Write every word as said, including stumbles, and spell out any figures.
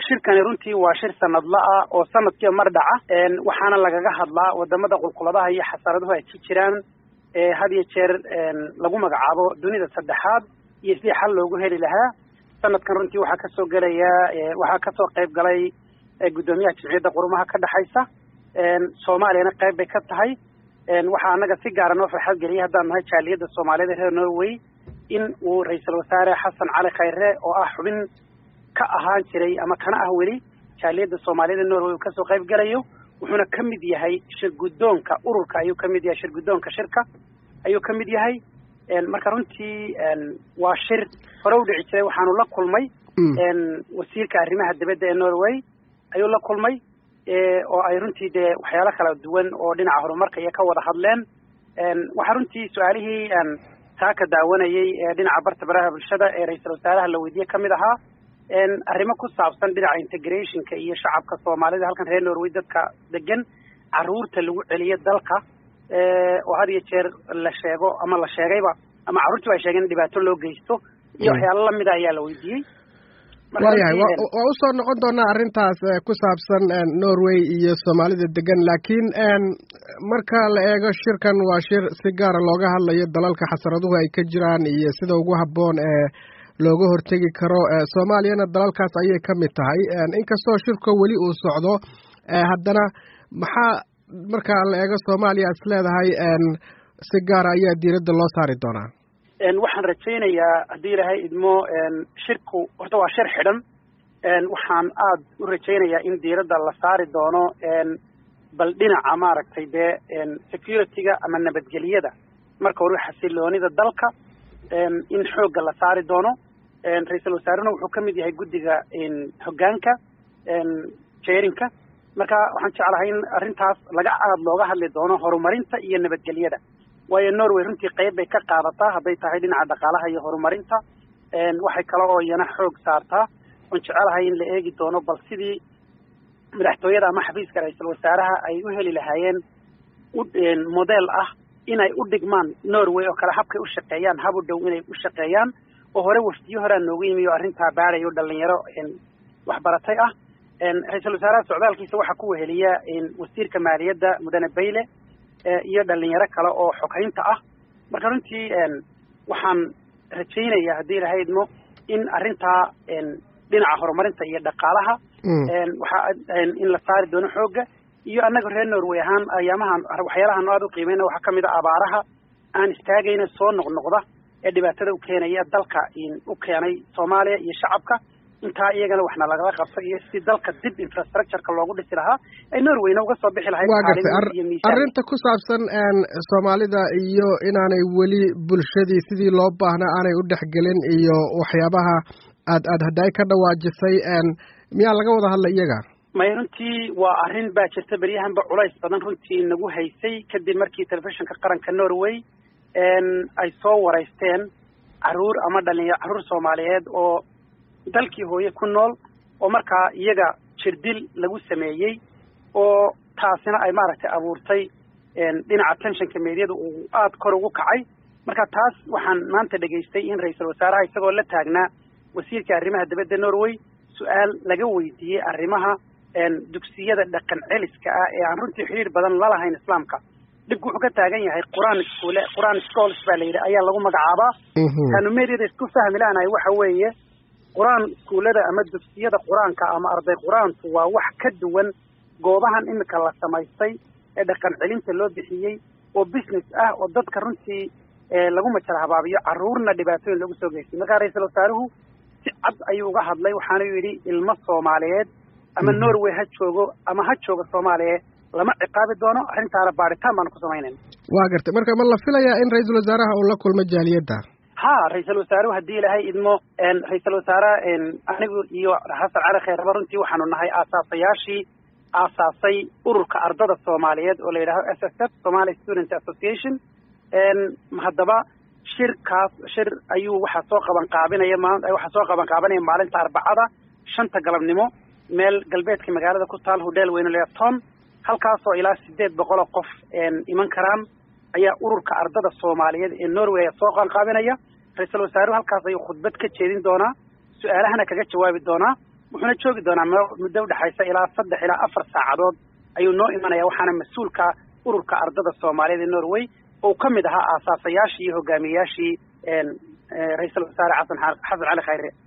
shirkani runtii waa shir sanadla ah oo sanadkii mar dhaca waxaana lagaga hadlaa wadamada qulquladaha iyo xasaraduhu ay ku jiraan had iyo jeer lagu magacaabo dunida saddexaad iyo sidii xal loogu heli lahaa. sanadkan runtii waxaa kasoo gelaya waxaa kasoo qayb galay guddoomiyaha jimciyadda qurumaha ka dhexaysa soomaaliyana qayb bay ka tahay. waxaa anaga si gaara noo farxad geliyay haddaan nahay jaaliyadda soomaaliyada reer Norway in uu ra-iisul wasaare xasan cali khayre oo ah xubin ka ahaan jiray ama kana ah weli jaaliyadda soomaaliyada Norway uu kasoo qayb galayo, wuxuuna ka mid yahay shir guddoonka ururka ayuu ka mid yahay shir guddoonka shirka ayuu ka mid yahay. marka runtii waa shir hore u dhici jiray. waxaanu la kulmay wasiirka arrimaha dibadda ee Norway ayuu la kulmay oo ay runtii dee waxyaalo kala duwan oo dhinaca horumarka iyo ka wada hadleen. waxaa runtii su-aalihii taa ka daawanayay ee dhinaca barta baraha bulshada ee ra-iisul wasaaraha la weydiiyey kamid ahaa arrimo ku saabsan dhinaca integrationka iyo shacabka soomaalida halkan reer Norway dadka degan caruurta lagu celiyo dalka oo had iyo jeer la sheego ama la sheegayba ama caruurtii ay sheegeen dhibaato loo geysto iyo waxyaalo lamid ah ayaa la weydiiyey. waayahay waa usoo noqon doonaa arrintaas ku saabsan Norway iyo soomaalida degan, laakiin marka la eego shirkan waa shir si gaara looga hadlayo dalalka xasaraduhu ay ka jiraan iyo sida ugu habboon ee looga hortegi karo. soomaaliyana dalalkaas ayay ka mid tahay. inkastoo shirka weli uu socdo haddana maxaa marka la eego soomaaliya is leedahay si gaara ayaa diiradda loo saari doonaa? waxaan rajaynayaa haddii ilaahay idmo shirku horta waa shir xidhan. waxaan aad u rajaynayaa in diiradda la saari doono bal dhinaca maaragtay dee security-ga ama nabadgelyada marka hore xasiloonida dalka in xoogga la saari doono. ra-iisul wasaarena wuxuu ka mid yahay guddiga hoggaanka jeerinka. marka waxaan jeclahay in arrintaas laga aad looga hadli doono horumarinta iyo nabadgelyada, waayo Norway runtii qayb bay ka qaadataa hadday tahay dhinaca dhaqaalaha iyo horumarinta. waxay kale oo iyana xoog saartaa oon jecelahay in la eegi doono bal sidii madaxtooyada ama xafiiska ra-iisul wasaaraha ay u heli lahaayeen model ah inay u dhigmaan Norway oo kale habkay u shaqeeyaan, hab u dhow inay u shaqeeyaan oo hore wafdiyo horaa noogu yimi oo arrintaa baarayo dhalinyaro waxbaratay ah. ra-iisul wasaaraha socdaalkiisa waxaa ku weheliya wasiirka maaliyadda mudane bayle iyo dhalinyaro kale oo xoghaynta ah. marka runtii waxaan rajaynayaa haddii ilahay idmo in arrintaa dhinaca horumarinta iyo dhaqaalaha waxaa in la saari doono xoogga. iyo annaga reer Norway ahaan ayaamahan waxyaalahan aad u qiimeyna waxaa kamid ah abaaraha aan istaagayna soo noqnoqda ee dhibaatada u keenaya dalka u keenay Soomaaliya iyo shacabka. intaa iyagana waxna lagala qabto iyo si dalka dib infrastructure-ka loogu dhisi lahaa ay Norwayna uga soo bixi lahayd. arrinta ku saabsan Soomaalida iyo inaanay weli bulshadii sidii loo baahnaa aanay u dhexgelin iyo waxyaabaha aad aad hadday ka dhawaajisay miyaa laga wada hadlay iyaga? may runtii waa arrin baa jirta beryahanba culays badan runtii nagu haysay kadib markii telefishinka qaranka Norway ay soo wareysteen caruur ama dhalinyaro caruur Soomaaliyeed oo dalkii hooye ku nool oo markaa iyaga jirdil lagu sameeyey oo taasina ay maaragtay abuurtay dhinaca tensionka meediyada uu aad kor ugu kacay. marka taas waxaan maanta dhegaystay in ra-iisul wasaaraha isagoo la taagnaa wasiirka arrimaha dibadda Norway su-aal laga weydiiyey arrimaha dugsiyada dhaqan celiska ah ee aan runtii xiriir badan la lahayn islaamka. dhibku wuxuu ka taagan yahay quraan iskoole quraan schools baa la yidhi ayaa lagu magacaabaa. kaanu meediyada isku fahmi laanahay waxa weeye quraan iskuulada ama dugsiyada quraanka ama arday quraanku waa wax ka duwan goobahan imika la samaystay ee dhaqan celinta loo bixiyey oo business ah oo dadka runtii lagu majara habaabiyo caruurna dhibaatooyin lagu soo geystay. markaa ra-iisul wasaaruhu si cad ayuu uga hadlay waxaana yidhi ilmo Soomaaliyeed ama Norway ha joogo ama ha jooga Soomaaliya lama ciqaabi doono, arrintaana baaritaan baan ku samaynayna. waa gartay. marka ma la filayaa in ra-iisul wasaaraha uu la kulmo jaaliyadda? ha ra-iisul wasaaruhu haddii ilaahay idmo ra-iisul wasaare anigu iyo xasan cali khayre runtii waxaanu nahay aasaasayaashii aasaasay ururka ardada Soomaaliyeed oo la yidhaaho S S F Somali Student Association. haddaba shirkaas shir ayuu waxaa soo qaban qaabinaya waxaa soo qaban qaabanaya maalinta arbacada shanta galabnimo meel galbeedka magaalada ku taal hodeel weyne leeton halkaasoo ilaa sideed boqol oo qof iman karaan ayaa ururka ardada Soomaaliyeed ee Norway soo qaban qaabinaya. ra-iisul wasaaruhu halkaas ayuu khudbad ka jeedin doonaa, su-aalahana kaga jawaabi doonaa. wuxuuna joogi doonaa muddo udhexaysa ilaa saddex ilaa afar saacadood ayuu noo imanaya waxaana mas-uulka ururka ardada soomaaliyeed ee norway oo ka mid ahaa aasaasayaashii iyo hogaamiyayaashii ra-iisul wasaare xasan xasan cali khayre